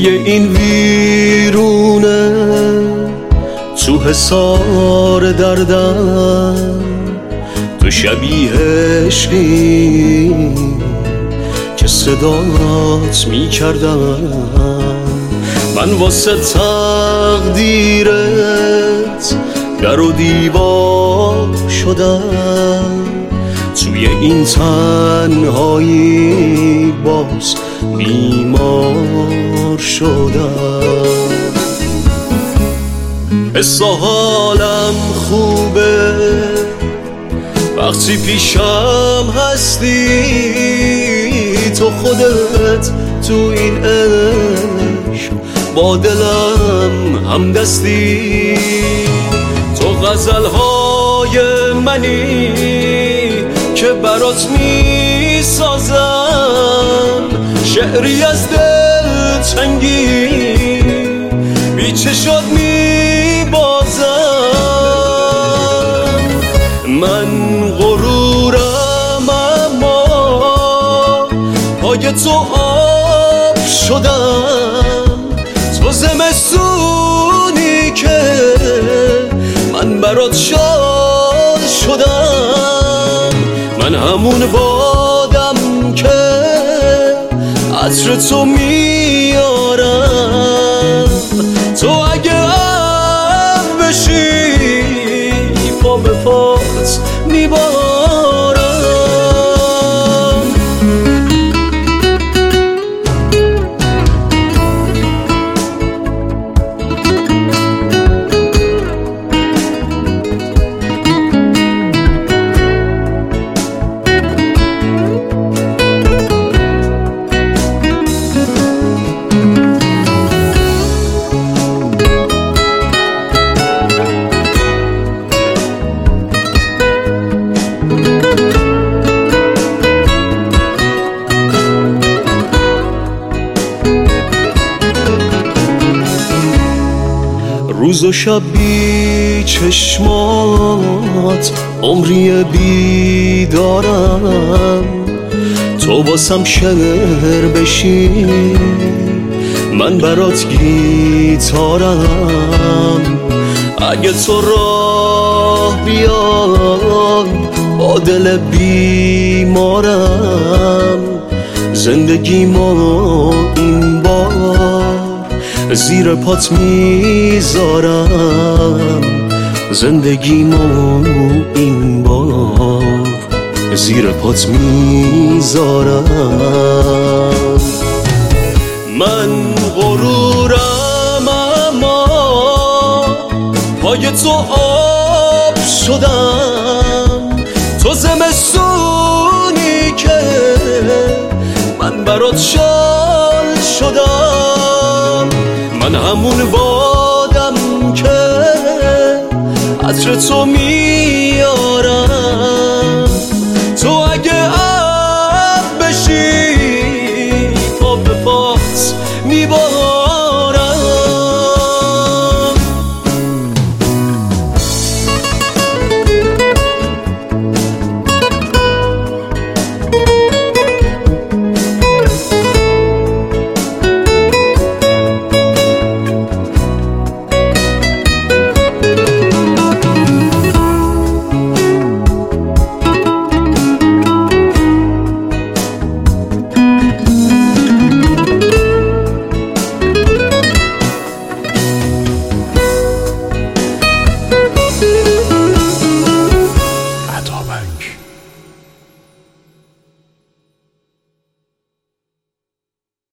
توی این ویرونه، تو حصار دردم، تو شبیه عشقی که صدات میکردم. من واسه تقدیرت در و دیوار شدم، توی این تنهایی باز بیمار شدم. حس و حالم خوبه وقتی پیشم هستی، تو خودت تو این عشق با دلم همدستی. تو غزلهای منی که برات می سازم، شعری از دل تنگی بی چشات می بازم. من غرورم اما پای تو آب شدم، تو زمستونی که من برات شال شدم. من همون بادم که عطر تو میارم، تو اگه ابر بشی پا به پات میبارم. روز و شب بی چشمات عمری بیدارم، تو واسم شعر بشی من برات گیتارم. اگه تو راه بیای با دل بیمارم، زندگیمو این بار زیر پات میذارم. زندگیمو این بار زیر پات میذارم. من غرورم اما پای تو آب شدم، تو زمستونی که من برات شال شدم. من همون بادم که عطر تو میارم، تو اگه ابر بشی